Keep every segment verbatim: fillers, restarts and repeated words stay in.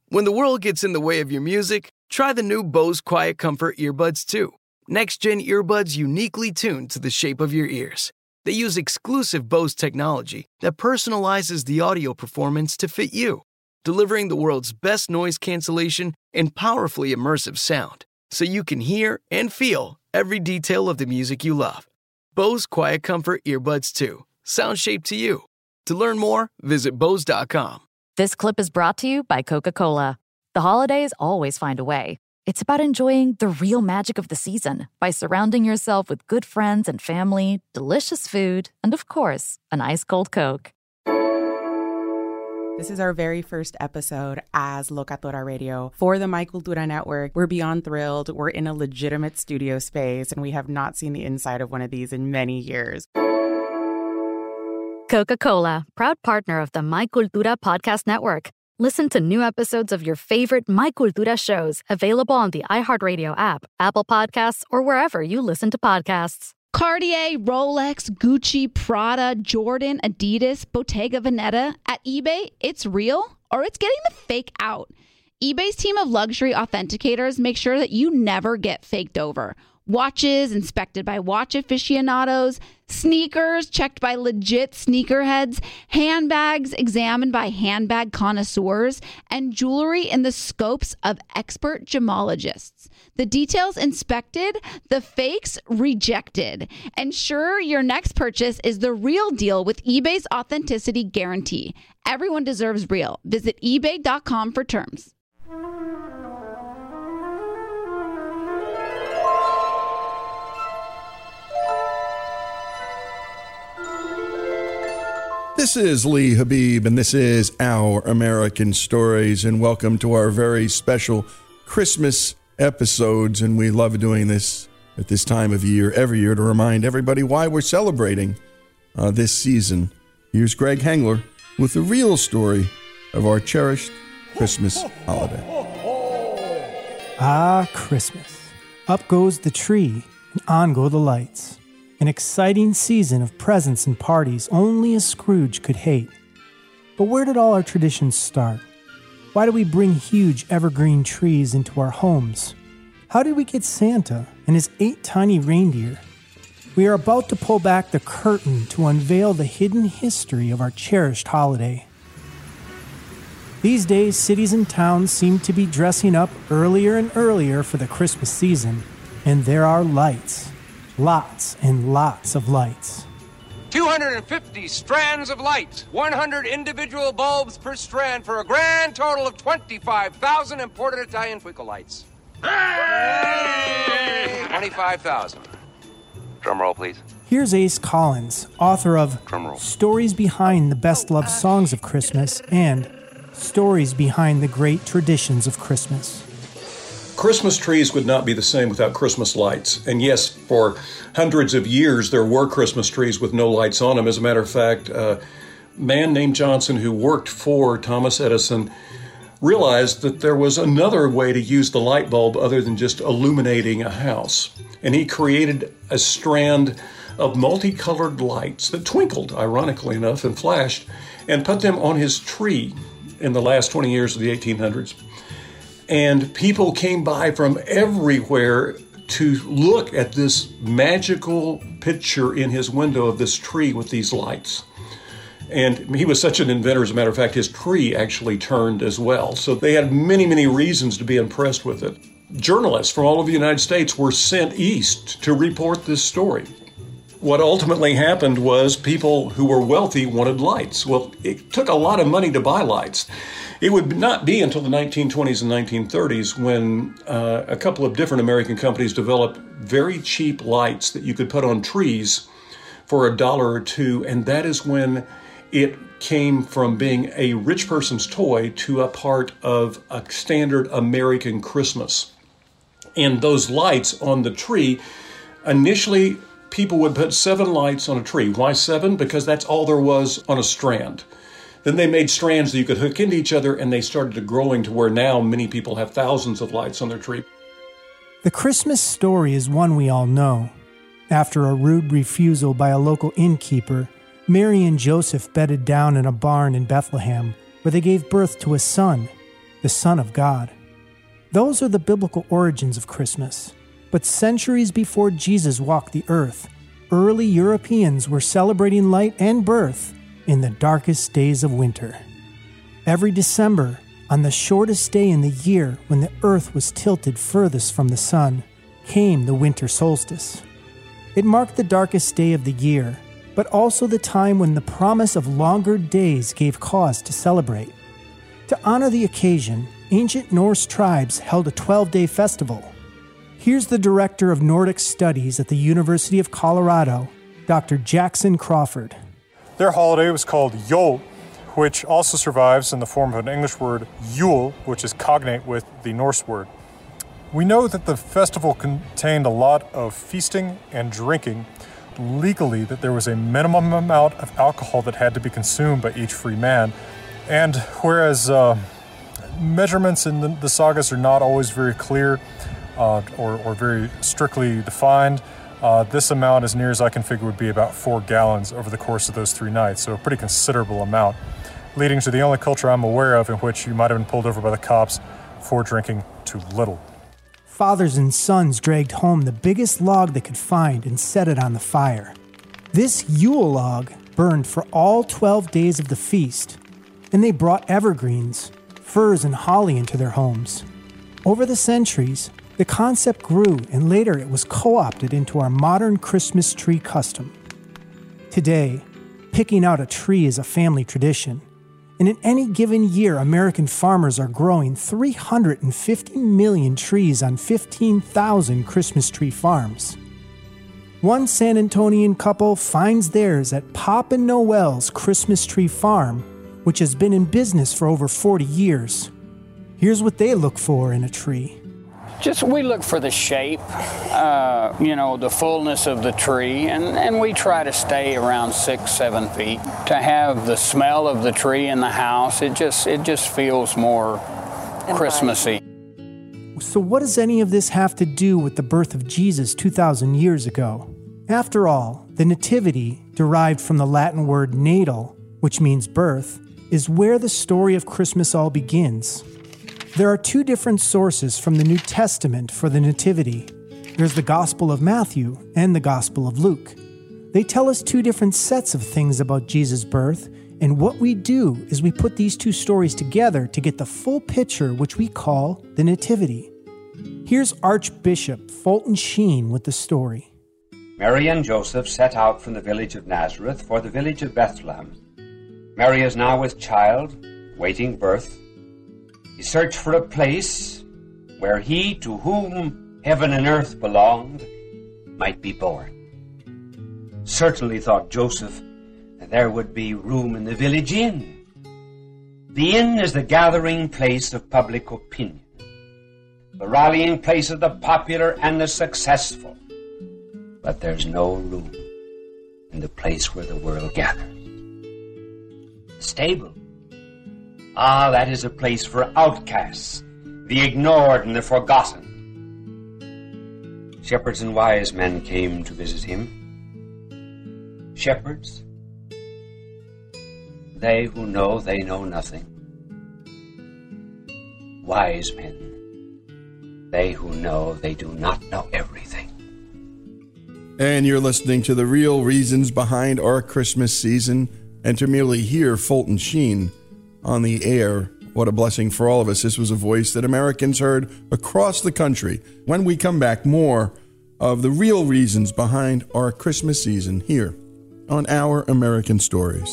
When the world gets in the way of your music, try the new Bose Quiet Comfort Earbuds two. Next-gen earbuds uniquely tuned to the shape of your ears. They use exclusive Bose technology that personalizes the audio performance to fit you, delivering the world's best noise cancellation and powerfully immersive sound, so you can hear and feel every detail of the music you love. Bose Quiet Comfort Earbuds two. Sound shaped to you. To learn more, visit Bose dot com. This clip is brought to you by Coca-Cola. The holidays always find a way. It's about enjoying the real magic of the season by surrounding yourself with good friends and family, delicious food, and of course, an ice cold Coke. This is our very first episode as Locatora Radio for the My Cultura Network. We're beyond thrilled. We're in a legitimate studio space, and we have not seen the inside of one of these in many years. Coca-Cola, proud partner of the My Cultura Podcast Network. Listen to new episodes of your favorite My Cultura shows available on the iHeartRadio app, Apple Podcasts, or wherever you listen to podcasts. Cartier, Rolex, Gucci, Prada, Jordan, Adidas, Bottega Veneta. At eBay, it's real or it's getting the fake out. eBay's team of luxury authenticators make sure that you never get faked over. Watches inspected by watch aficionados, sneakers checked by legit sneakerheads, handbags examined by handbag connoisseurs, and jewelry in the scopes of expert gemologists. The details inspected, the fakes rejected. Ensure your next purchase is the real deal with eBay's authenticity guarantee. Everyone deserves real. Visit ebay dot com for terms. This is Lee Habib, and this is Our American Stories, and welcome to our very special Christmas episodes. And we love doing this at this time of year, every year, to remind everybody why we're celebrating uh, this season. Here's Greg Hengler with the real story of our cherished Christmas holiday. Ah, Christmas. Up goes the tree, and on go the lights. An exciting season of presents and parties only a Scrooge could hate. But where did all our traditions start? Why do we bring huge evergreen trees into our homes? How did we get Santa and his eight tiny reindeer? We are about to pull back the curtain to unveil the hidden history of our cherished holiday. These days, cities and towns seem to be dressing up earlier and earlier for the Christmas season, and there are lights. Lots and lots of lights. two hundred fifty strands of light, one hundred individual bulbs per strand for a grand total of twenty-five thousand imported Italian Fuico lights. Hey! twenty-five thousand. Drum roll, please. Here's Ace Collins, author of Stories Behind the Best Loved Songs of Christmas and Stories Behind the Great Traditions of Christmas. Christmas trees would not be the same without Christmas lights. And yes, for hundreds of years, there were Christmas trees with no lights on them. As a matter of fact, a man named Johnson who worked for Thomas Edison realized that there was another way to use the light bulb other than just illuminating a house. And he created a strand of multicolored lights that twinkled, ironically enough, and flashed, and put them on his tree in the last twenty years of the eighteen hundreds. And people came by from everywhere to look at this magical picture in his window of this tree with these lights. And he was such an inventor, as a matter of fact, his tree actually turned as well. So they had many, many reasons to be impressed with it. Journalists from all over the United States were sent east to report this story. What ultimately happened was people who were wealthy wanted lights. Well, it took a lot of money to buy lights. It would not be until the nineteen twenties and nineteen thirties when uh, a couple of different American companies developed very cheap lights that you could put on trees for a dollar or two, and that is when it came from being a rich person's toy to a part of a standard American Christmas. And those lights on the tree, initially people would put seven lights on a tree. Why seven? Because that's all there was on a strand. Then they made strands that you could hook into each other, and they started growing to where now many people have thousands of lights on their tree. The Christmas story is one we all know. After a rude refusal by a local innkeeper, Mary and Joseph bedded down in a barn in Bethlehem, where they gave birth to a son. the Son of God. Those are the biblical origins of Christmas. But centuries before Jesus walked the earth, early Europeans were celebrating light and birth in the darkest days of winter. Every December, on the shortest day in the year when the earth was tilted furthest from the sun, came the winter solstice. It marked the darkest day of the year, but also the time when the promise of longer days gave cause to celebrate. To honor the occasion, ancient Norse tribes held a twelve-day festival. Here's the director of Nordic Studies at the University of Colorado, Doctor Jackson Crawford. Their holiday was called Yule, which also survives in the form of an English word Yule, which is cognate with the Norse word. We know that the festival contained a lot of feasting and drinking, legally that there was a minimum amount of alcohol that had to be consumed by each free man, and whereas uh, measurements in the, the sagas are not always very clear uh, or, or very strictly defined, uh, this amount, as near as I can figure, would be about four gallons over the course of those three nights, so a pretty considerable amount, leading to the only culture I'm aware of in which you might have been pulled over by the cops for drinking too little. Fathers and sons dragged home the biggest log they could find and set it on the fire. This Yule log burned for all twelve days of the feast, and they brought evergreens, firs, and holly into their homes. Over the centuries, the concept grew, and later it was co-opted into our modern Christmas tree custom. Today, picking out a tree is a family tradition, and in any given year, American farmers are growing three hundred fifty million trees on fifteen thousand Christmas tree farms. One San Antonian couple finds theirs at Pop and Noel's Christmas Tree Farm, which has been in business for over forty years. Here's what they look for in a tree. Just we look for the shape, uh, you know, the fullness of the tree, and, and we try to stay around six, seven feet. To have the smell of the tree in the house, it just it just feels more Christmassy. So what does any of this have to do with the birth of Jesus two thousand years ago? After all, the Nativity, derived from the Latin word natal, which means birth, is where the story of Christmas all begins. There are two different sources from the New Testament for the Nativity. There's the Gospel of Matthew and the Gospel of Luke. They tell us two different sets of things about Jesus' birth, and what we do is we put these two stories together to get the full picture, which we call the Nativity. Here's Archbishop Fulton Sheen with the story. Mary and Joseph set out from the village of Nazareth for the village of Bethlehem. Mary is now with child, waiting birth. He searched for a place where he to whom heaven and earth belonged might be born. Certainly, thought Joseph, that there would be room in the village inn. The inn is the gathering place of public opinion, the rallying place of the popular and the successful. But there's no room in the place where the world gathers. The stable. Ah, that is a place for outcasts, the ignored and the forgotten. Shepherds and wise men came to visit him. Shepherds, they who know they know nothing. Wise men, they who know they do not know everything. And you're listening to the real reasons behind our Christmas season, and to merely hear Fulton Sheen on the air. What a blessing for all of us. This was a voice that Americans heard across the country. When we come back, more of the real reasons behind our Christmas season here on Our American Stories.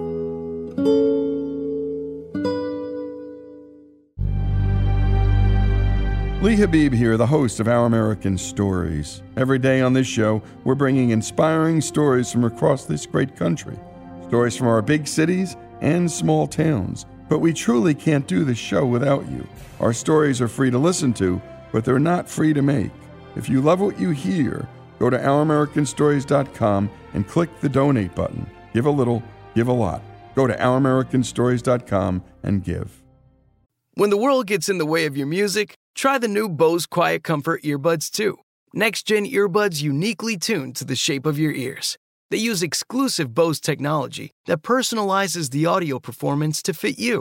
Lee Habib here, the host of Our American Stories. Every day on this show, we're bringing inspiring stories from across this great country. Stories from our big cities and small towns. But we truly can't do this show without you. Our stories are free to listen to, but they're not free to make. If you love what you hear, go to our american stories dot com and click the donate button. Give a little, give a lot. Go to our american stories dot com and give. When the world gets in the way of your music, try the new Bose Quiet Comfort earbuds two. Next-gen earbuds uniquely tuned to the shape of your ears. They use exclusive Bose technology that personalizes the audio performance to fit you.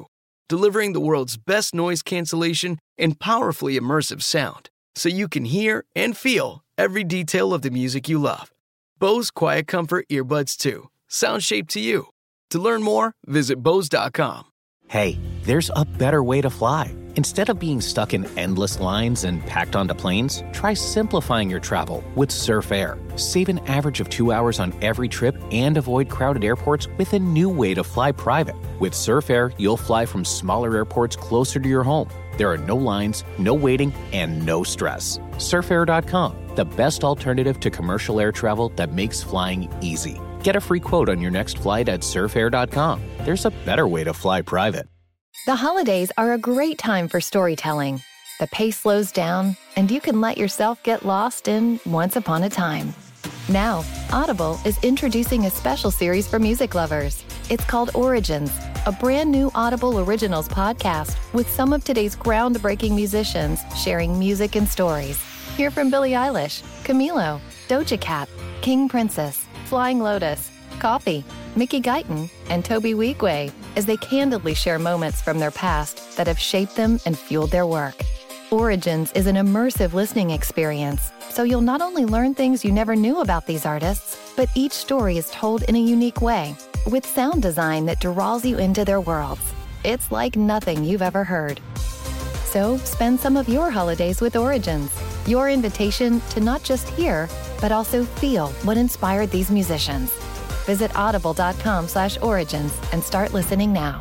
delivering the world's best noise cancellation and powerfully immersive sound, so you can hear and feel every detail of the music you love. Bose Quiet Comfort Earbuds two. Sound shaped to you. To learn more, visit Bose dot com. Hey, there's a better way to fly. Instead of being stuck in endless lines and packed onto planes, try simplifying your travel with Surf Air. Save an average of two hours on every trip and avoid crowded airports with a new way to fly private. With Surf Air, you'll fly from smaller airports closer to your home. There are no lines, no waiting, and no stress. Surf Air dot com, the best alternative to commercial air travel that makes flying easy. Get a free quote on your next flight at Surf Air dot com. There's a better way to fly private. The holidays are a great time for storytelling. The pace slows down, and you can let yourself get lost in Once Upon a Time. Now, Audible is introducing a special series for music lovers. It's called Origins, a brand new Audible Originals podcast with some of today's groundbreaking musicians sharing music and stories. Hear from Billie Eilish, Camilo, Doja Cat, King Princess, Flying Lotus, Coffee, Mickey Guyton, and Toby Wigwe as they candidly share moments from their past that have shaped them and fueled their work. Origins is an immersive listening experience, so you'll not only learn things you never knew about these artists, but each story is told in a unique way, with sound design that draws you into their worlds. It's like nothing you've ever heard. So spend some of your holidays with Origins, your invitation to not just hear, but also feel what inspired these musicians. Visit audible dot com slash origins and start listening now.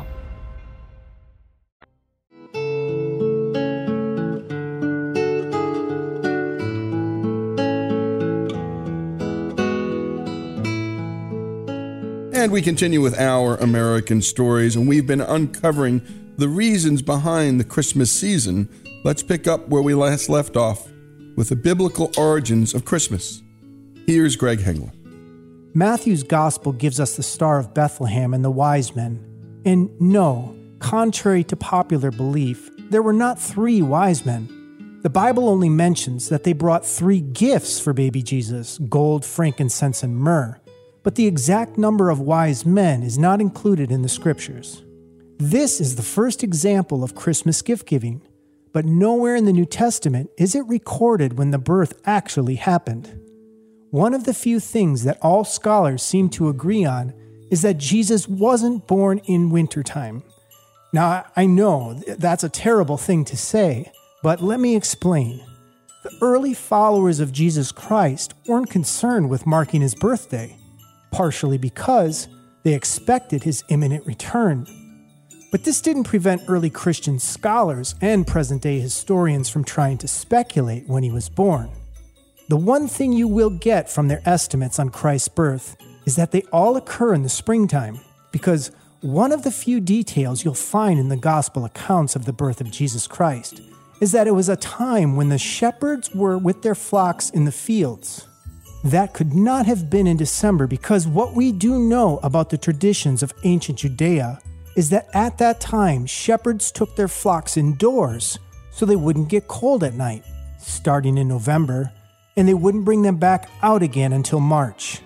And we continue with Our American Stories, and we've been uncovering the reasons behind the Christmas season. Let's pick up where we last left off with the biblical origins of Christmas. Here's Greg Hengler. Matthew's gospel gives us the Star of Bethlehem and the wise men. And no, contrary to popular belief, there were not three wise men. The Bible only mentions that they brought three gifts for baby Jesus: gold, frankincense, and myrrh. But the exact number of wise men is not included in the scriptures. This is the first example of Christmas gift-giving, but nowhere in the New Testament is it recorded when the birth actually happened. One of the few things that all scholars seem to agree on is that Jesus wasn't born in wintertime. Now, I know that's a terrible thing to say, but let me explain. The early followers of Jesus Christ weren't concerned with marking his birthday, partially because they expected his imminent return. But this didn't prevent early Christian scholars and present-day historians from trying to speculate when he was born. The one thing you will get from their estimates on Christ's birth is that they all occur in the springtime, because one of the few details you'll find in the gospel accounts of the birth of Jesus Christ is that it was a time when the shepherds were with their flocks in the fields. That could not have been in December, because what we do know about the traditions of ancient Judea is that at that time, shepherds took their flocks indoors so they wouldn't get cold at night, starting in November, and they wouldn't bring them back out again until March.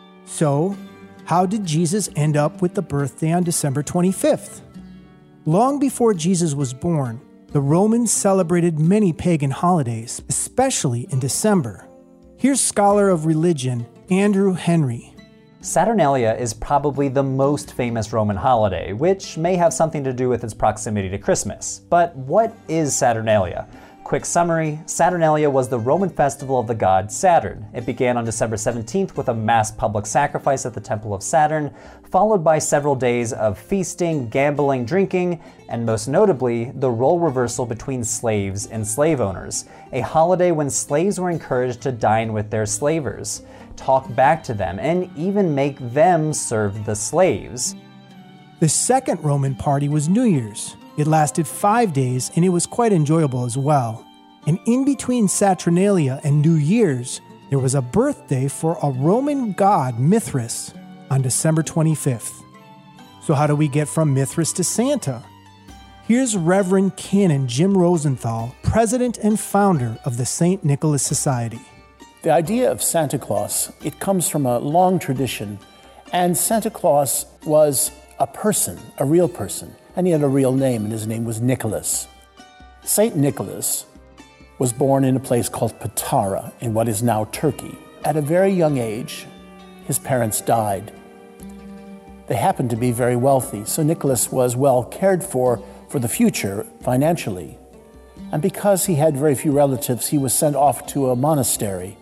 So, how did Jesus end up with the birthday on December twenty-fifth? Long before Jesus was born, the Romans celebrated many pagan holidays, especially in December. Here's scholar of religion, Andrew Henry. Saturnalia is probably the most famous Roman holiday, which may have something to do with its proximity to Christmas. But what is Saturnalia? Quick summary, Saturnalia was the Roman festival of the god Saturn. It began on December seventeenth with a mass public sacrifice at the Temple of Saturn, followed by several days of feasting, gambling, drinking, and most notably, the role reversal between slaves and slave owners, a holiday when slaves were encouraged to dine with their slavers, talk back to them, and even make them serve the slaves. The second Roman party was New Year's. It lasted five days, and it was quite enjoyable as well. And in between Saturnalia and New Year's, there was a birthday for a Roman god, Mithras, on December twenty-fifth. So how do we get from Mithras to Santa? Here's Reverend Canon Jim Rosenthal, president and founder of the Saint Nicholas Society. The idea of Santa Claus, it comes from a long tradition, and Santa Claus was a person, a real person. and he had a real name, and his name was Nicholas. Saint Nicholas was born in a place called Patara in what is now Turkey. At a very young age, his parents died. They happened to be very wealthy, so Nicholas was well cared for for the future financially. And because he had very few relatives, he was sent off to a monastery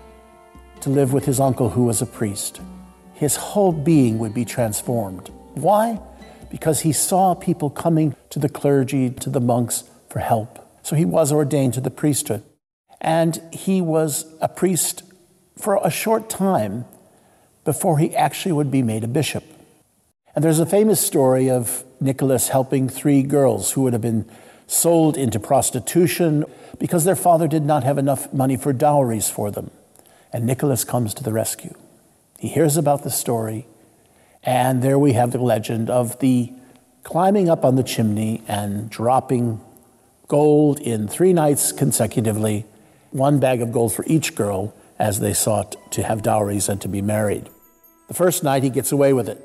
to live with his uncle, who was a priest. His whole being would be transformed. Why? Because he saw people coming to the clergy, to the monks for help. So he was ordained to the priesthood. And he was a priest for a short time before he actually would be made a bishop. And there's a famous story of Nicholas helping three girls who would have been sold into prostitution because their father did not have enough money for dowries for them. And Nicholas comes to the rescue. He hears about the story, and there we have the legend of the climbing up on the chimney and dropping gold in three nights consecutively, one bag of gold for each girl as they sought to have dowries and to be married. The first night he gets away with it.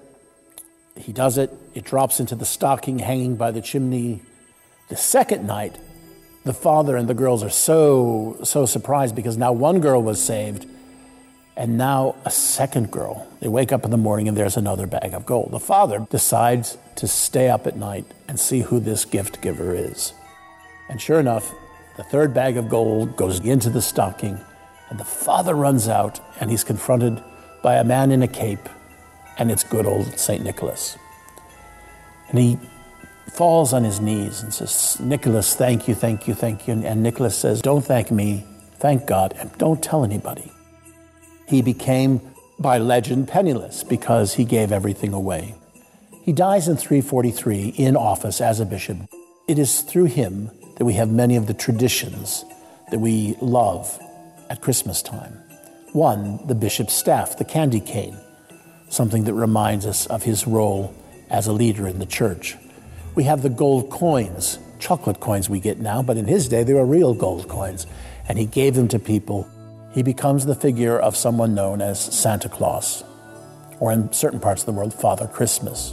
He does it, it drops into the stocking hanging by the chimney. The second night, the father and the girls are so, so surprised because now one girl was saved and now a second girl. They wake up in the morning and there's another bag of gold. The father decides to stay up at night and see who this gift giver is. And sure enough, the third bag of gold goes into the stocking and the father runs out and he's confronted by a man in a cape, and it's good old Saint Nicholas. And he falls on his knees and says, Nicholas, thank you, thank you, thank you. And Nicholas says, don't thank me, thank God, and don't tell anybody. He became, by legend, penniless because he gave everything away. He dies in three forty-three in office as a bishop. It is through him that we have many of the traditions that we love at Christmas time. One, the bishop's staff, the candy cane, something that reminds us of his role as a leader in the church. We have the gold coins, chocolate coins we get now, but in his day they were real gold coins, and he gave them to people. He becomes the figure of someone known as Santa Claus, or in certain parts of the world, Father Christmas.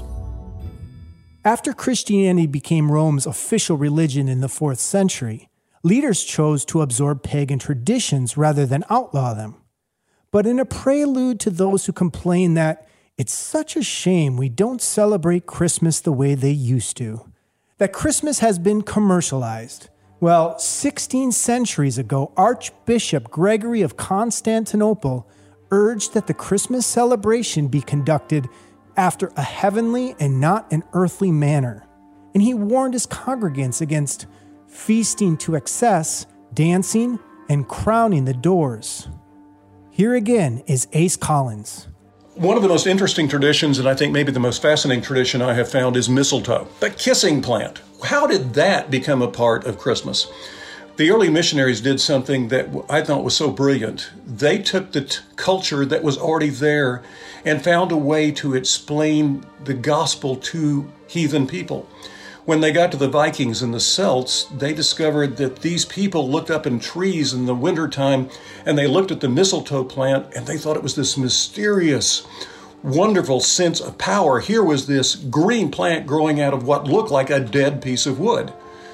After Christianity became Rome's official religion in the fourth century, leaders chose to absorb pagan traditions rather than outlaw them. But in a prelude to those who complain that it's such a shame we don't celebrate Christmas the way they used to, that Christmas has been commercialized. Well, sixteen centuries ago, Archbishop Gregory of Constantinople urged that the Christmas celebration be conducted after a heavenly and not an earthly manner. And he warned his congregants against feasting to excess, dancing, and crowning the doors. Here again is Ace Collins. One of the most interesting traditions, and I think maybe the most fascinating tradition I have found, is mistletoe, the kissing plant. How did that become a part of Christmas? The early missionaries did something that I thought was so brilliant. They took the t- culture that was already there and found a way to explain the gospel to heathen people. When they got to the Vikings and the Celts, they discovered that these people looked up in trees in the wintertime and they looked at the mistletoe plant and they thought it was this mysterious, wonderful sense of power. Here was this green plant growing out of what looked like a dead piece of wood.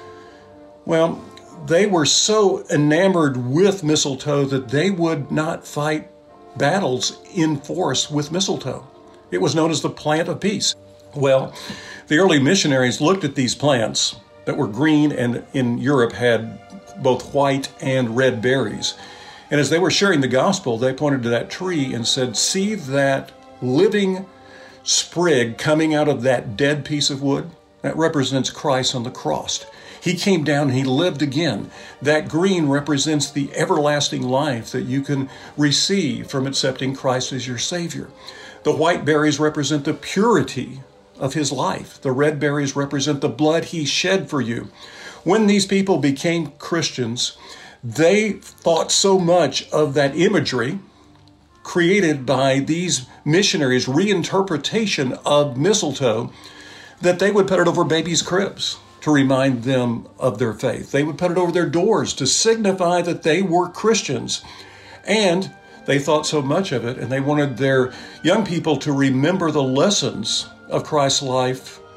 Well, they were so enamored with mistletoe that they would not fight battles in force with mistletoe. It was known as the plant of peace. Well, the early missionaries looked at these plants that were green and in Europe had both white and red berries. And as they were sharing the gospel, they pointed to that tree and said, see that living sprig coming out of that dead piece of wood? That represents Christ on the cross. He came down and he lived again. That green represents the everlasting life that you can receive from accepting Christ as your Savior. The white berries represent the purity of his life. The red berries represent the blood he shed for you. When these people became Christians, they thought so much of that imagery created by these missionaries' reinterpretation of mistletoe that they would put it over babies' cribs to remind them of their faith. They would put it over their doors to signify that they were Christians. And they thought so much of it, and they wanted their young people to remember the lessons of Christ's life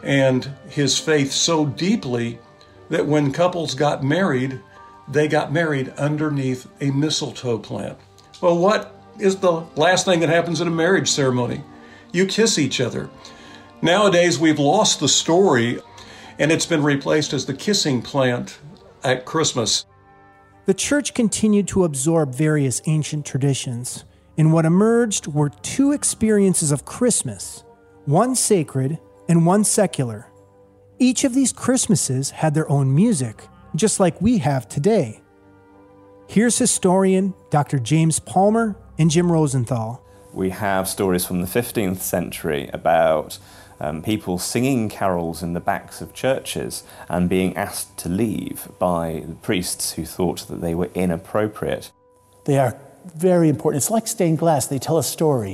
and his faith so deeply that when couples got married, they got married underneath a mistletoe plant. Well, what is the last thing that happens in a marriage ceremony? You kiss each other. Nowadays, we've lost the story, and it's been replaced as the kissing plant at Christmas. The church continued to absorb various ancient traditions, and what emerged were two experiences of Christmas, one sacred and one secular. Each of these Christmases had their own music, just like we have today. Here's historian Doctor James Palmer and Jim Rosenthal. We have stories from the fifteenth century about um, people singing carols in the backs of churches and being asked to leave by the priests who thought that they were inappropriate. They are very important. It's like stained glass. They tell a story,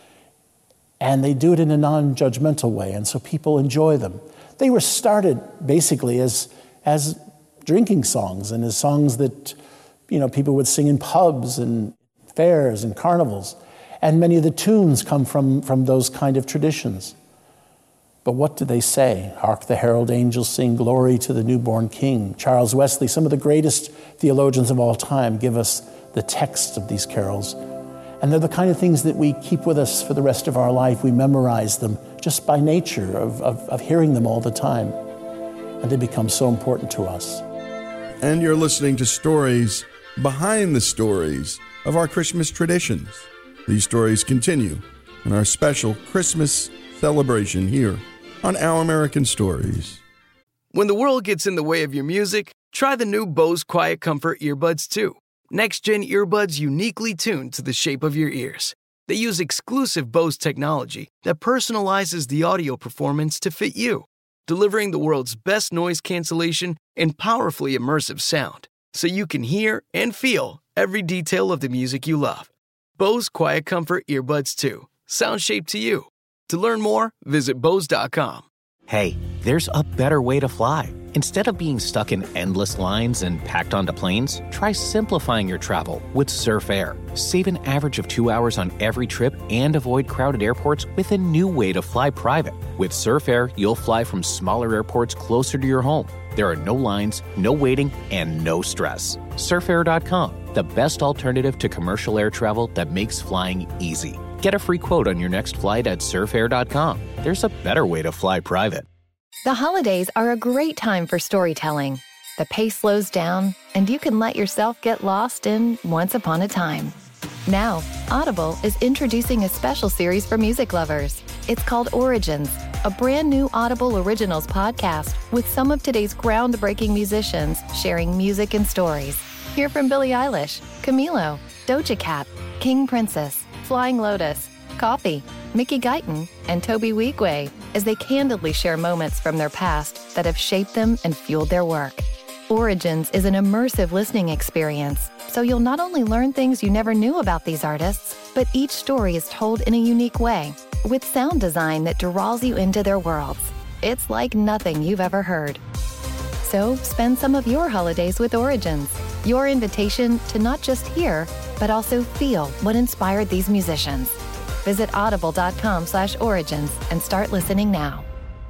and they do it in a non-judgmental way, and so people enjoy them. They were started basically as as drinking songs and as songs that, you know, people would sing in pubs and fairs and carnivals. And many of the tunes come from, from those kind of traditions. But what do they say? Hark the herald angels sing, glory to the newborn king. Charles Wesley, some of the greatest theologians of all time, give us the text of these carols. And they're the kind of things that we keep with us for the rest of our life. We memorize them just by nature of, of, of hearing them all the time. And they become so important to us. And you're listening to stories behind the stories of our Christmas traditions. These stories continue in our special Christmas celebration here on Our American Stories. When the world gets in the way of your music, try the new Bose Quiet Comfort earbuds two. Next-gen earbuds uniquely tuned to the shape of your ears. They use exclusive Bose technology that personalizes the audio performance to fit you, delivering the world's best noise cancellation and powerfully immersive sound, so you can hear and feel every detail of the music you love. Bose Quiet Comfort Earbuds two. Sound shaped to you. To learn more, visit Bose dot com. Hey, there's a better way to fly. Instead of being stuck in endless lines and packed onto planes, try simplifying your travel with Surf Air. Save an average of two hours on every trip and avoid crowded airports with a new way to fly private. With Surf Air, you'll fly from smaller airports closer to your home. There are no lines, no waiting, and no stress. Surf Air dot com, the best alternative to commercial air travel that makes flying easy. Get a free quote on your next flight at Surf Air dot com. There's a better way to fly private. The holidays are a great time for storytelling. The pace slows down, and you can let yourself get lost in Once Upon a Time. Now, Audible is introducing a special series for music lovers. It's called Origins, a brand new Audible Originals podcast with some of today's groundbreaking musicians sharing music and stories. Hear from Billie Eilish, Camilo, Doja Cat, King Princess, Flying Lotus, Coffee, Mickey Guyton, and Toby Wigwe as they candidly share moments from their past that have shaped them and fueled their work. Origins is an immersive listening experience, so you'll not only learn things you never knew about these artists, but each story is told in a unique way, with sound design that draws you into their worlds. It's like nothing you've ever heard. So spend some of your holidays with Origins, your invitation to not just hear, but also feel what inspired these musicians. Visit audible.com slash origins and start listening now.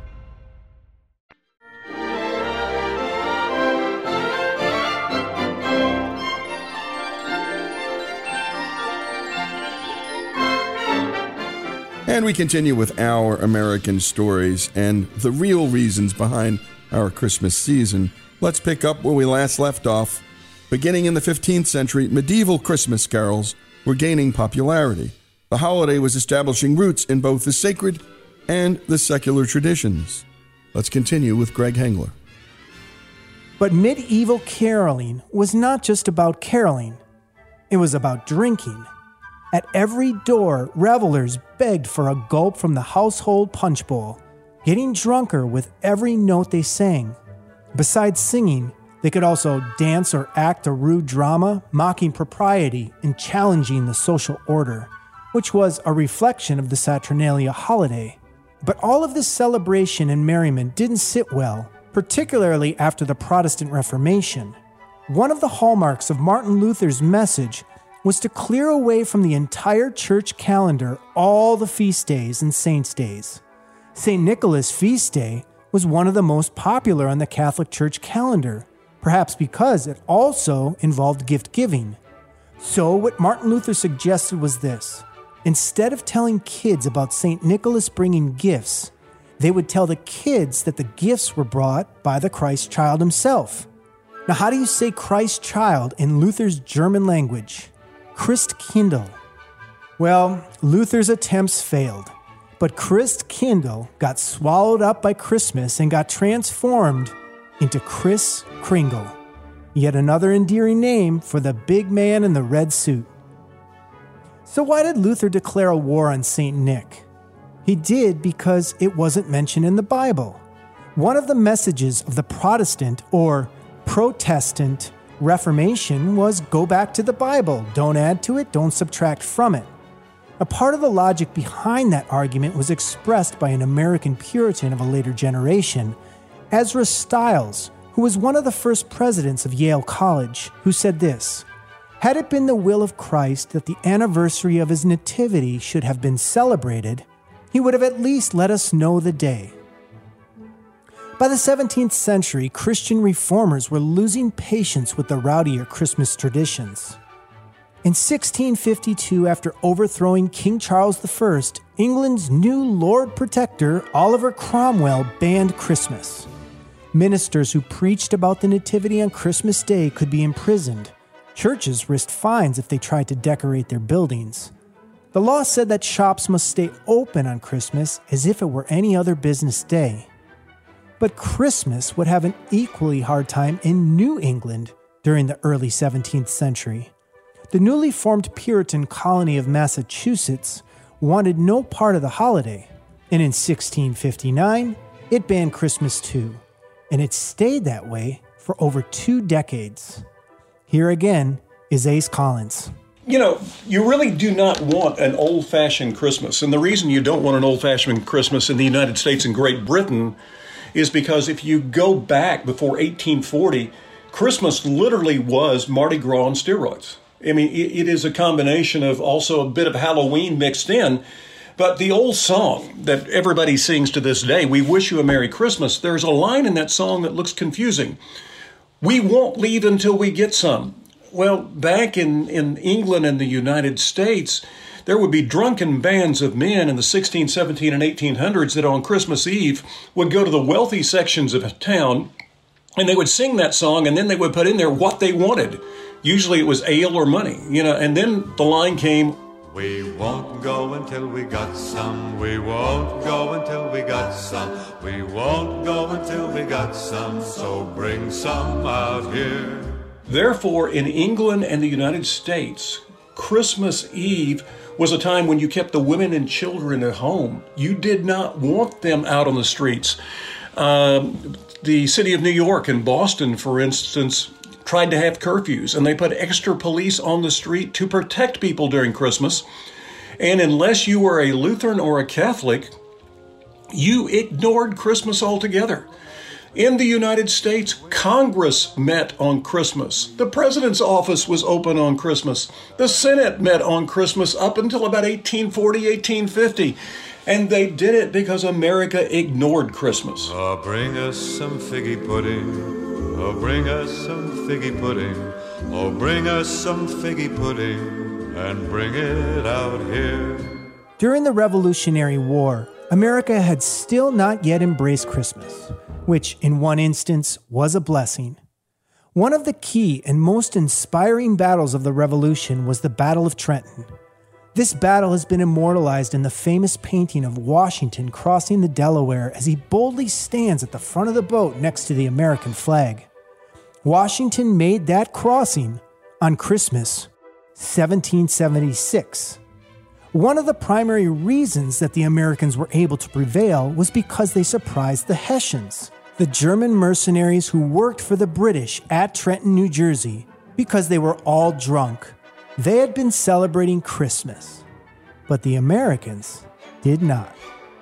And we continue with Our American Stories and the real reasons behind our Christmas season. Let's pick up where we last left off. Beginning in the fifteenth century, medieval Christmas carols were gaining popularity. The holiday was establishing roots in both the sacred and the secular traditions. Let's continue with Greg Hengler. But medieval caroling was not just about caroling. It was about drinking. At every door, revelers begged for a gulp from the household punch bowl, getting drunker with every note they sang. Besides singing, they could also dance or act a rude drama, mocking propriety and challenging the social order, which was a reflection of the Saturnalia holiday. But all of this celebration and merriment didn't sit well, particularly after the Protestant Reformation. One of the hallmarks of Martin Luther's message was to clear away from the entire church calendar all the feast days and saints' days. Saint Nicholas' feast day was one of the most popular on the Catholic Church calendar, perhaps because it also involved gift giving. So what Martin Luther suggested was this: instead of telling kids about Saint Nicholas bringing gifts, they would tell the kids that the gifts were brought by the Christ child himself. Now, how do you say Christ child in Luther's German language? Christkindl. Well, Luther's attempts failed, but Christkindl got swallowed up by Christmas and got transformed into Kris Kringle, yet another endearing name for the big man in the red suit. So why did Luther declare a war on Saint Nick? He did because it wasn't mentioned in the Bible. One of the messages of the Protestant or Protestant Reformation was go back to the Bible, don't add to it, don't subtract from it. A part of the logic behind that argument was expressed by an American Puritan of a later generation, Ezra Stiles, who was one of the first presidents of Yale College, who said this: had it been the will of Christ that the anniversary of his nativity should have been celebrated, he would have at least let us know the day. By the seventeenth century, Christian reformers were losing patience with the rowdier Christmas traditions. In sixteen fifty-two, after overthrowing King Charles the First, England's new Lord Protector, Oliver Cromwell, banned Christmas. Ministers who preached about the Nativity on Christmas Day could be imprisoned. Churches risked fines if they tried to decorate their buildings. The law said that shops must stay open on Christmas as if it were any other business day. But Christmas would have an equally hard time in New England during the early seventeenth century. The newly formed Puritan colony of Massachusetts wanted no part of the holiday, and in sixteen fifty-nine, it banned Christmas too, and it stayed that way for over two decades. Here again is Ace Collins. You know, you really do not want an old-fashioned Christmas, and the reason you don't want an old-fashioned Christmas in the United States and Great Britain is because if you go back before eighteen forty, Christmas literally was Mardi Gras on steroids. I mean, it, it is a combination of also a bit of Halloween mixed in. But the old song that everybody sings to this day, "We Wish You a Merry Christmas," there's a line in that song that looks confusing. "We won't leave until we get some." Well, back in, in England and the United States, there would be drunken bands of men in the sixteen, seventeen, and eighteen hundreds that on Christmas Eve would go to the wealthy sections of town and they would sing that song, and then they would put in there what they wanted. Usually it was ale or money, you know, and then the line came, "We won't go until we got some. We won't go until we got some. We won't go until we got some. So bring some out here." Therefore, in England and the United States, Christmas Eve was a time when you kept the women and children at home. You did not want them out on the streets. Um, the city of New York and Boston, for instance, tried to have curfews, and they put extra police on the street to protect people during Christmas. And unless you were a Lutheran or a Catholic, you ignored Christmas altogether. In the United States, Congress met on Christmas. The president's office was open on Christmas. The Senate met on Christmas up until about eighteen forty, eighteen fifty. And they did it because America ignored Christmas. Oh, bring us some figgy pudding. Oh, bring us some figgy pudding. Oh, bring us some figgy pudding and bring it out here. During the Revolutionary War, America had still not yet embraced Christmas, which in one instance was a blessing. One of the key and most inspiring battles of the Revolution was the Battle of Trenton. This battle has been immortalized in the famous painting of Washington crossing the Delaware as he boldly stands at the front of the boat next to the American flag. Washington made that crossing on Christmas, seventeen seventy-six. One of the primary reasons that the Americans were able to prevail was because they surprised the Hessians, the German mercenaries who worked for the British at Trenton, New Jersey, because they were all drunk. They had been celebrating Christmas, but the Americans did not.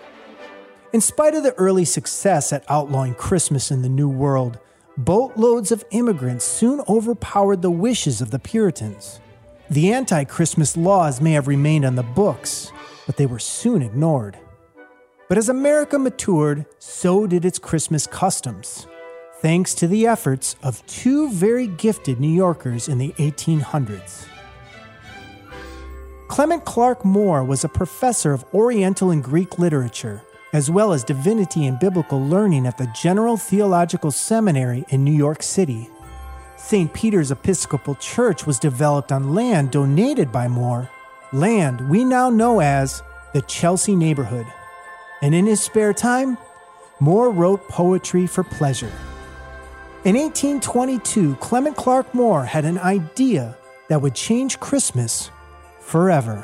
In spite of the early success at outlawing Christmas in the New World, boatloads of immigrants soon overpowered the wishes of the Puritans. The anti-Christmas laws may have remained on the books, but they were soon ignored. But as America matured, so did its Christmas customs, thanks to the efforts of two very gifted New Yorkers in the eighteen hundreds. Clement Clarke Moore was a professor of Oriental and Greek literature, as well as divinity and biblical learning at the General Theological Seminary in New York City. Saint Peter's Episcopal Church was developed on land donated by Moore, land we now know as the Chelsea neighborhood. And in his spare time, Moore wrote poetry for pleasure. In eighteen twenty-two, Clement Clarke Moore had an idea that would change Christmas forever.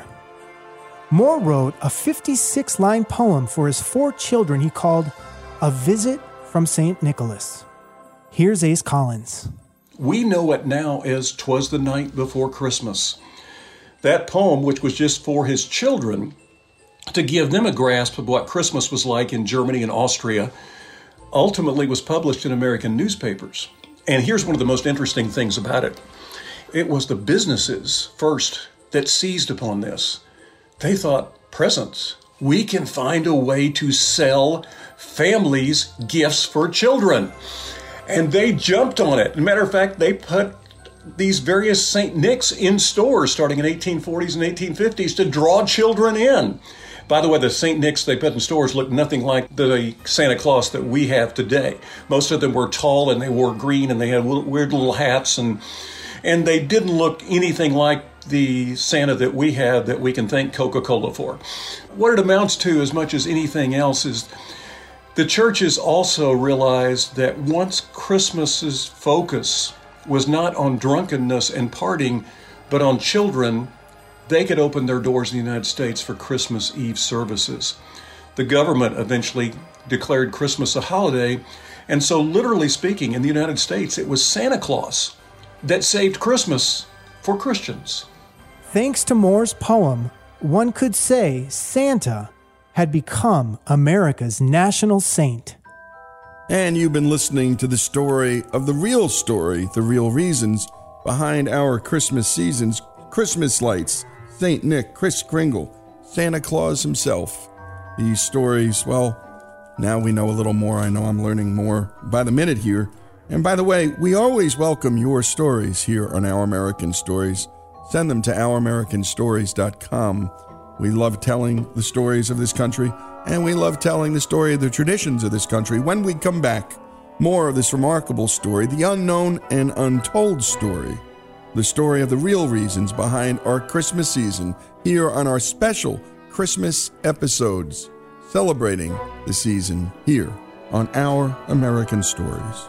Moore wrote a fifty-six line poem for his four children he called A Visit from Saint Nicholas. Here's Ace Collins. We know it now as "'Twas the Night Before Christmas." That poem, which was just for his children, to give them a grasp of what Christmas was like in Germany and Austria, ultimately was published in American newspapers. And here's one of the most interesting things about it. It was the businesses first that seized upon this. They thought, presents. We can find a way to sell families gifts for children. And they jumped on it. As a matter of fact, they put these various Saint Nics in stores starting in eighteen forties and eighteen fifties to draw children in. By the way, the Saint Nics they put in stores looked nothing like the Santa Claus that we have today. Most of them were tall and they wore green and they had weird little hats and and they didn't look anything like the Santa that we have that we can thank Coca-Cola for. What it amounts to as much as anything else is the churches also realized that once Christmas's focus was not on drunkenness and partying, but on children, they could open their doors in the United States for Christmas Eve services. The government eventually declared Christmas a holiday, and so literally speaking, in the United States, it was Santa Claus that saved Christmas for Christians. Thanks to Moore's poem, one could say Santa had become America's national saint. And you've been listening to the story of the real story, the real reasons behind our Christmas season's Christmas lights, Saint Nick, Kris Kringle, Santa Claus himself. These stories, well, now we know a little more. I know I'm learning more by the minute here. And by the way, we always welcome your stories here on Our American Stories. Send them to our american stories dot com. We love telling the stories of this country, and we love telling the story of the traditions of this country. When we come back, more of this remarkable story, the unknown and untold story, the story of the real reasons behind our Christmas season here on our special Christmas episodes, celebrating the season here on Our American Stories.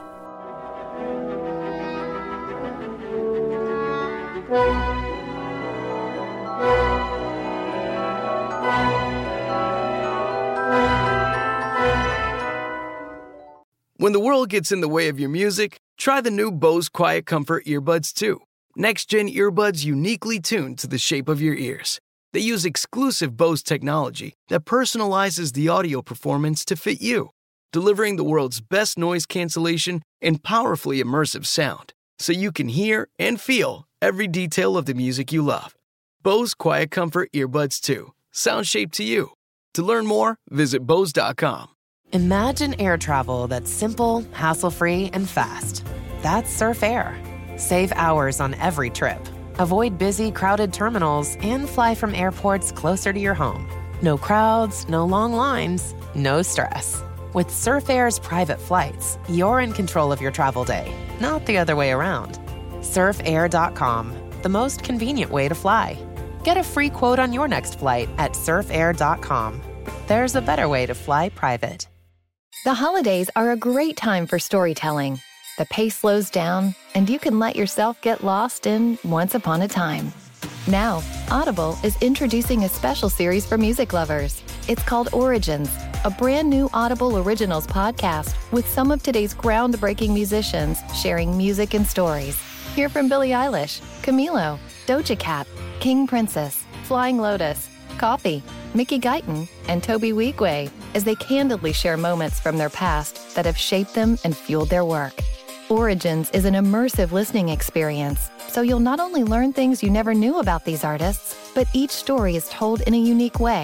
When the world gets in the way of your music, try the new Bose Quiet Comfort earbuds two. Next-gen earbuds uniquely tuned to the shape of your ears. They use exclusive Bose technology that personalizes the audio performance to fit you, delivering the world's best noise cancellation and powerfully immersive sound, so you can hear and feel every detail of the music you love. Bose Quiet Comfort earbuds two. Sound shaped to you. To learn more, visit bose dot com. Imagine air travel that's simple, hassle-free, and fast. That's Surf Air. Save hours on every trip. Avoid busy, crowded terminals and fly from airports closer to your home. No crowds, no long lines, no stress. With Surf Air's private flights, you're in control of your travel day, not the other way around. surf air dot com, the most convenient way to fly. Get a free quote on your next flight at surf air dot com. There's a better way to fly private. The holidays are a great time for storytelling. The pace slows down, and you can let yourself get lost in Once Upon a Time. Now, Audible is introducing a special series for music lovers. It's called Origins, a brand new Audible Originals podcast with some of today's groundbreaking musicians sharing music and stories. Hear from Billie Eilish, Camilo, Doja Cat, King Princess, Flying Lotus, Coffee, Mickey Guyton, and Toby Wigway as they candidly share moments from their past that have shaped them and fueled their work. Origins is an immersive listening experience, so you'll not only learn things you never knew about these artists, but each story is told in a unique way,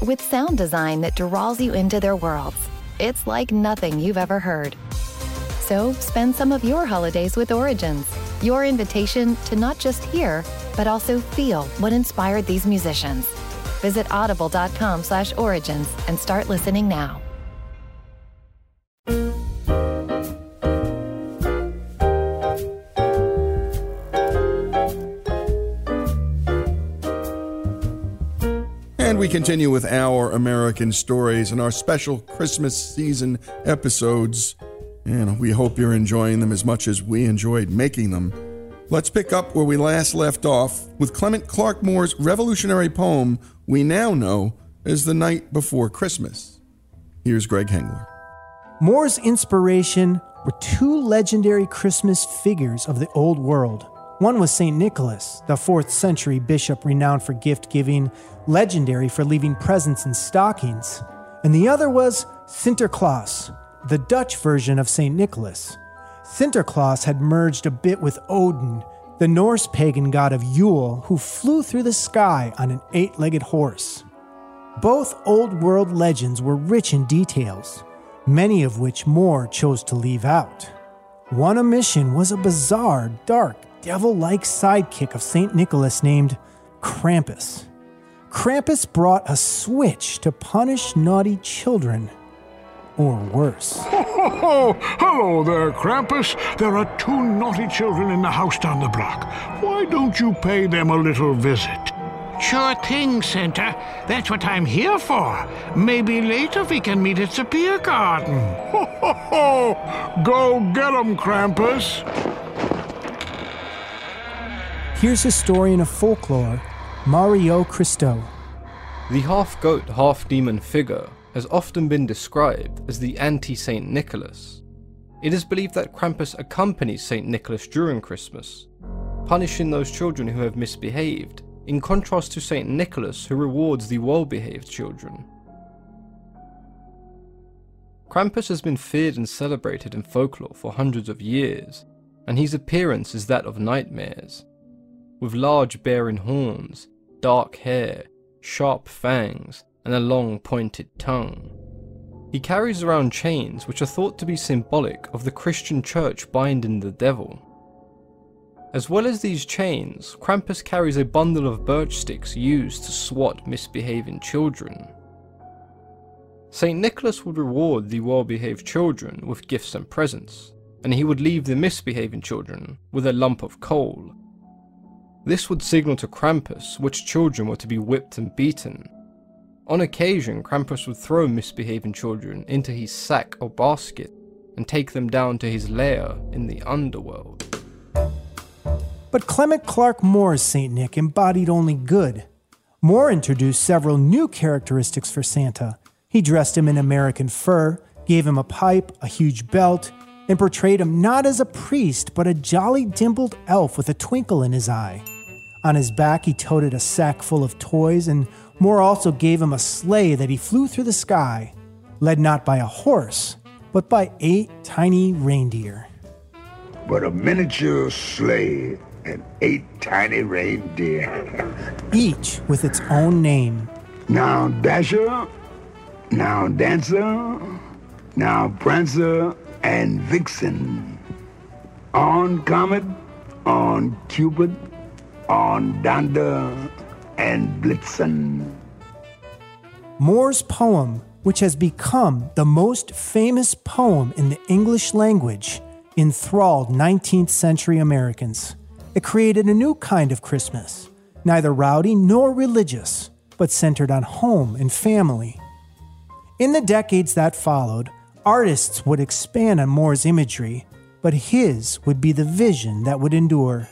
with sound design that draws you into their worlds. It's like nothing you've ever heard. So spend some of your holidays with Origins, your invitation to not just hear, but also feel what inspired these musicians. Visit audible.com slash origins and start listening now. And we continue with Our American Stories and our special Christmas season episodes. And we hope you're enjoying them as much as we enjoyed making them. Let's pick up where we last left off with Clement Clarke Moore's revolutionary poem we now know as The Night Before Christmas. Here's Greg Hengler. Moore's inspiration were two legendary Christmas figures of the Old World. One was Saint Nicholas, the fourth century bishop renowned for gift-giving, legendary for leaving presents in stockings. And the other was Sinterklaas, the Dutch version of Saint Nicholas. Sinterklaas had merged a bit with Odin, the Norse pagan god of Yule, who flew through the sky on an eight-legged horse. Both Old World legends were rich in details, many of which Moore chose to leave out. One omission was a bizarre, dark, devil-like sidekick of Saint Nicholas named Krampus. Krampus brought a switch to punish naughty children, or worse. Ho, ho, ho! Hello there, Krampus. There are two naughty children in the house down the block. Why don't you pay them a little visit? Sure thing, Santa. That's what I'm here for. Maybe later we can meet at the beer garden. Ho, ho, ho! Go get 'em, Krampus. Here's historian of folklore, Mario Christou. The half-goat, half-demon figure has often been described as the anti-Saint Nicholas. It is believed that Krampus accompanies Saint Nicholas during Christmas, punishing those children who have misbehaved, in contrast to Saint Nicholas, who rewards the well-behaved children. Krampus has been feared and celebrated in folklore for hundreds of years, and his appearance is that of nightmares. With large bearing horns, dark hair, sharp fangs, and a long pointed tongue. He carries around chains which are thought to be symbolic of the Christian church binding the devil. As well as these chains, Krampus carries a bundle of birch sticks used to swat misbehaving children. Saint Nicholas would reward the well-behaved children with gifts and presents, and he would leave the misbehaving children with a lump of coal. This would signal to Krampus which children were to be whipped and beaten. On occasion, Krampus would throw misbehaving children into his sack or basket and take them down to his lair in the underworld. But Clement Clarke Moore's Saint Nick embodied only good. Moore introduced several new characteristics for Santa. He dressed him in American fur, gave him a pipe, a huge belt, and portrayed him not as a priest, but a jolly dimpled elf with a twinkle in his eye. On his back, he toted a sack full of toys, and Moore also gave him a sleigh that he flew through the sky, led not by a horse, but by eight tiny reindeer. But a miniature sleigh and eight tiny reindeer. Each with its own name. Now Dasher, now Dancer, now Prancer and Vixen. On Comet, on Cupid, on Donder and Blitzen. Moore's poem, which has become the most famous poem in the English language, enthralled nineteenth century Americans. It created a new kind of Christmas, neither rowdy nor religious, but centered on home and family. In the decades that followed, artists would expand on Moore's imagery, but his would be the vision that would endure.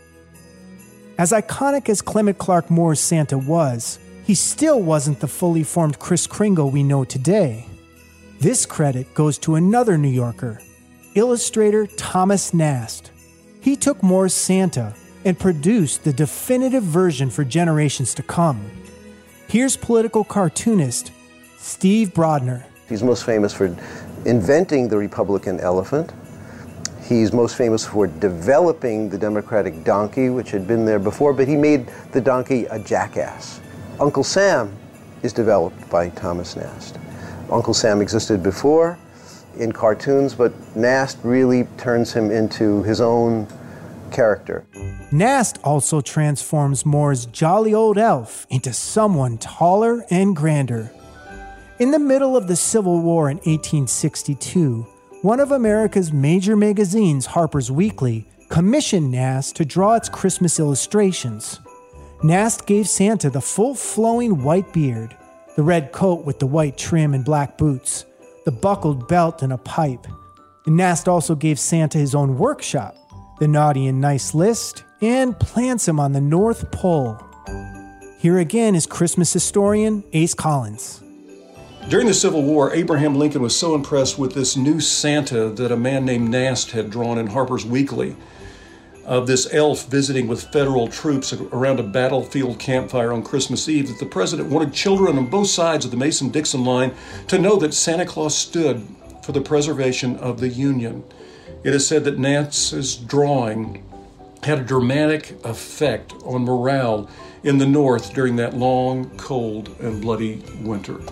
As iconic as Clement Clarke Moore's Santa was, he still wasn't the fully formed Kris Kringle we know today. This credit goes to another New Yorker, illustrator Thomas Nast. He took Moore's Santa and produced the definitive version for generations to come. Here's political cartoonist Steve Brodner. He's most famous for inventing the Republican elephant. He's most famous for developing the Democratic donkey, which had been there before, but he made the donkey a jackass. Uncle Sam is developed by Thomas Nast. Uncle Sam existed before in cartoons, but Nast really turns him into his own character. Nast also transforms Moore's jolly old elf into someone taller and grander. In the middle of the Civil War in eighteen sixty-two, one of America's major magazines, Harper's Weekly, commissioned Nast to draw its Christmas illustrations. Nast gave Santa the full flowing white beard, the red coat with the white trim and black boots, the buckled belt and a pipe. And Nast also gave Santa his own workshop, the Naughty and Nice list, and plants him on the North Pole. Here again is Christmas historian Ace Collins. During the Civil War, Abraham Lincoln was so impressed with this new Santa that a man named Nast had drawn in Harper's Weekly of this elf visiting with federal troops around a battlefield campfire on Christmas Eve that the president wanted children on both sides of the Mason-Dixon line to know that Santa Claus stood for the preservation of the Union. It is said that Nast's drawing had a dramatic effect on morale in the North during that long, cold, and bloody winter.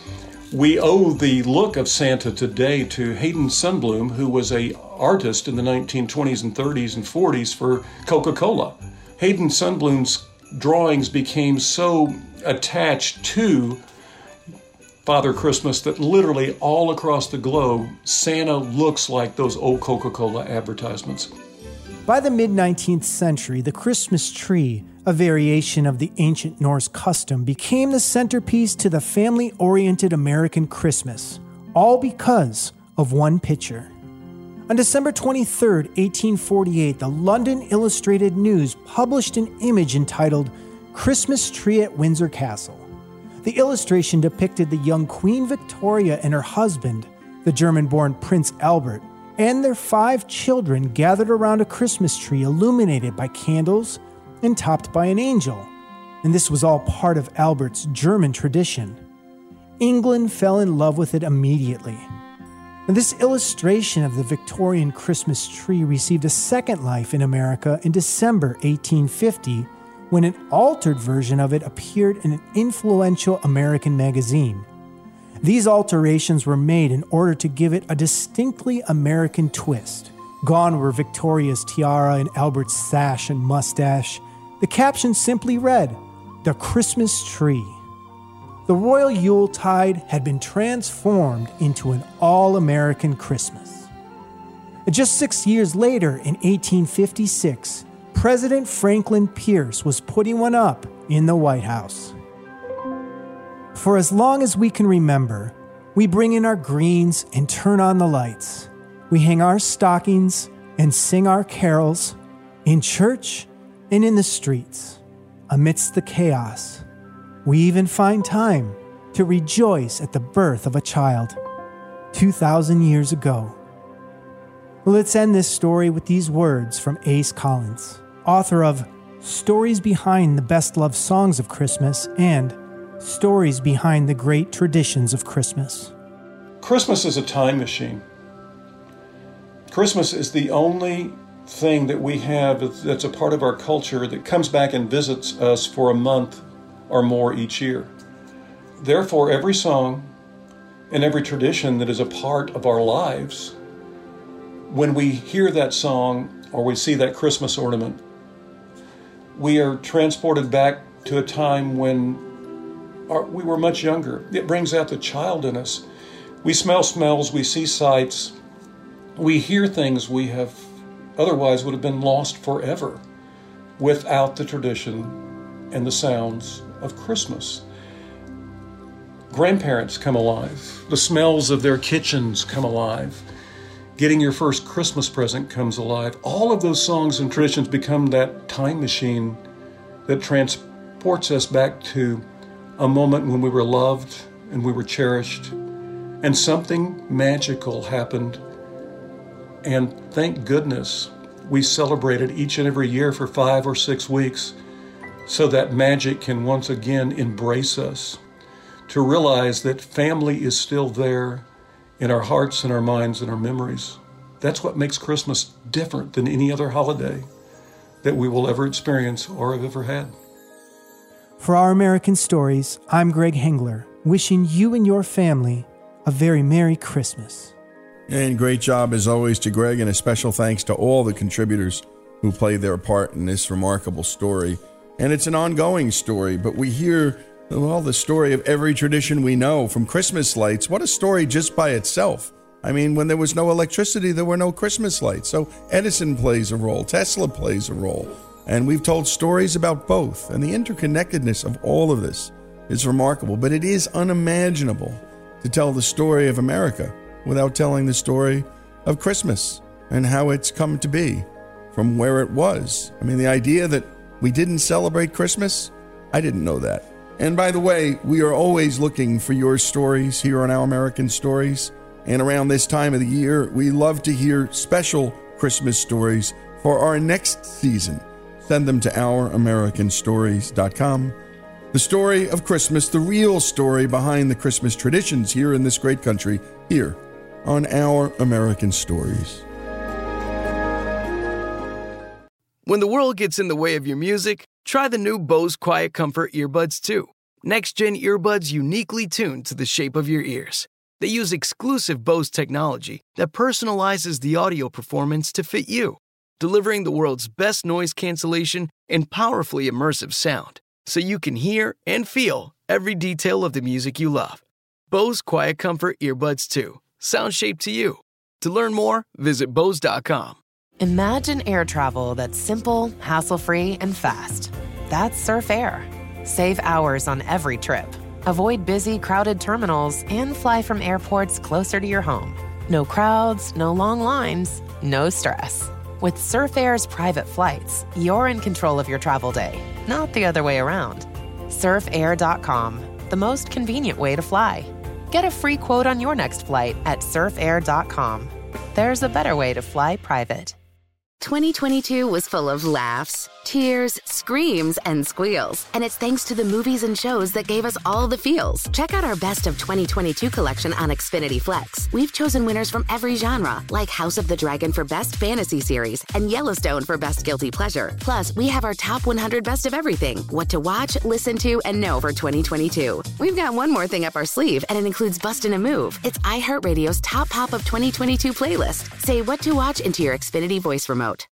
We owe the look of Santa today to Hayden Sundblom, who was an artist in the nineteen twenties and thirties and forties for Coca-Cola. Hayden Sundblom's drawings became so attached to Father Christmas that literally all across the globe, Santa looks like those old Coca-Cola advertisements. By the mid-nineteenth century, the Christmas tree, a variation of the ancient Norse custom, became the centerpiece to the family-oriented American Christmas, all because of one picture. On December twenty-third, eighteen forty-eight, the London Illustrated News published an image entitled Christmas Tree at Windsor Castle. The illustration depicted the young Queen Victoria and her husband, the German-born Prince Albert, and their five children gathered around a Christmas tree illuminated by candles and topped by an angel. And this was all part of Albert's German tradition. England fell in love with it immediately. And this illustration of the Victorian Christmas tree received a second life in America in December eighteen fifty, when an altered version of it appeared in an influential American magazine. These alterations were made in order to give it a distinctly American twist. Gone were Victoria's tiara and Albert's sash and mustache. The caption simply read, "The Christmas Tree." The royal Yuletide had been transformed into an all-American Christmas. Just six years later, in eighteen fifty-six, President Franklin Pierce was putting one up in the White House. For as long as we can remember, we bring in our greens and turn on the lights. We hang our stockings and sing our carols in church and in the streets. Amidst the chaos, we even find time to rejoice at the birth of a child two thousand years ago. Let's end this story with these words from Ace Collins, author of Stories Behind the Best-Loved Songs of Christmas and Stories Behind the Great Traditions of Christmas. Christmas is a time machine. Christmas is the only thing that we have that's a part of our culture that comes back and visits us for a month or more each year. Therefore, every song and every tradition that is a part of our lives, when we hear that song or we see that Christmas ornament, we are transported back to a time when our, we were much younger. It brings out the child in us. We smell smells, we see sights, we hear things we have otherwise would have been lost forever without the tradition and the sounds of Christmas. Grandparents come alive. The smells of their kitchens come alive. Getting your first Christmas present comes alive. All of those songs and traditions become that time machine that transports us back to a moment when we were loved and we were cherished, and something magical happened. And thank goodness we celebrated each and every year for five or six weeks so that magic can once again embrace us, to realize that family is still there in our hearts and our minds and our memories. That's what makes Christmas different than any other holiday that we will ever experience or have ever had. For Our American Stories, I'm Greg Hengler, wishing you and your family a very Merry Christmas. And great job as always to Greg, and a special thanks to all the contributors who played their part in this remarkable story. And it's an ongoing story, but we hear, well, the story of every tradition we know, from Christmas lights. What a story just by itself. I mean, when there was no electricity, there were no Christmas lights. So Edison plays a role, Tesla plays a role. And we've told stories about both. And the interconnectedness of all of this is remarkable. But it is unimaginable to tell the story of America without telling the story of Christmas and how it's come to be from where it was. I mean, the idea that we didn't celebrate Christmas, I didn't know that. And by the way, we are always looking for your stories here on Our American Stories. And around this time of the year, we love to hear special Christmas stories for our next season. Send them to our american stories dot com. The story of Christmas, the real story behind the Christmas traditions here in this great country, here on Our American Stories. When the world gets in the way of your music, try the new Bose Quiet Comfort earbuds two. Next-gen earbuds uniquely tuned to the shape of your ears. They use exclusive Bose technology that personalizes the audio performance to fit you, delivering the world's best noise cancellation and powerfully immersive sound, so you can hear and feel every detail of the music you love. Bose Quiet Comfort Earbuds two. Sound shaped to you. To learn more, visit Bose dot com. Imagine air travel that's simple, hassle-free, and fast. That's Surf Air. Save hours on every trip. Avoid busy, crowded terminals and fly from airports closer to your home. No crowds, no long lines, no stress. With Surf Air's private flights, you're in control of your travel day, not the other way around. surf air dot com, the most convenient way to fly. Get a free quote on your next flight at surf air dot com. There's a better way to fly private. twenty twenty-two was full of laughs, tears, screams, and squeals. And it's thanks to the movies and shows that gave us all the feels. Check out our Best of twenty twenty-two collection on Xfinity Flex. We've chosen winners from every genre, like House of the Dragon for Best Fantasy Series and Yellowstone for Best Guilty Pleasure. Plus, we have our top one hundred Best of Everything, what to watch, listen to, and know for twenty twenty-two. We've got one more thing up our sleeve, and it includes Bustin' a Move. It's iHeartRadio's top pop of twenty twenty-two playlist. Say what to watch into your Xfinity voice remote.